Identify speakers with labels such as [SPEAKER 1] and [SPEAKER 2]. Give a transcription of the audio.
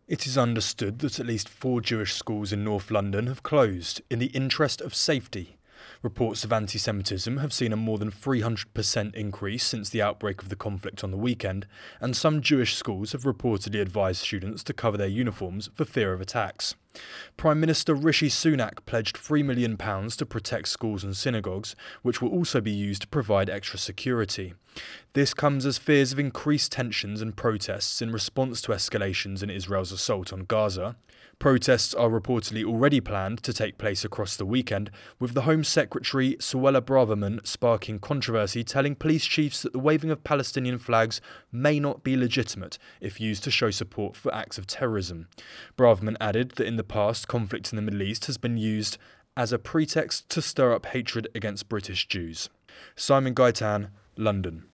[SPEAKER 1] It is understood that at least 4 Jewish schools in North London have closed in the interest of safety. Reports of anti Semitism have seen a more than 300% increase since the outbreak of the conflict on the weekend, and some Jewish schools have reportedly advised students to cover their uniforms for fear of attacks. Prime Minister Rishi Sunak pledged £3 million to protect schools and synagogues, which will also be used to provide extra security. This comes as fears of increased tensions and protests in response to escalations in Israel's assault on Gaza. Protests are reportedly already planned to take place across the weekend, with the Home Secretary Suella Braverman sparking controversy, telling police chiefs that the waving of Palestinian flags may not be legitimate if used to show support for acts of terrorism. Braverman added that in the past, conflict in the Middle East has been used as a pretext to stir up hatred against British Jews. Simon Gaitan, London.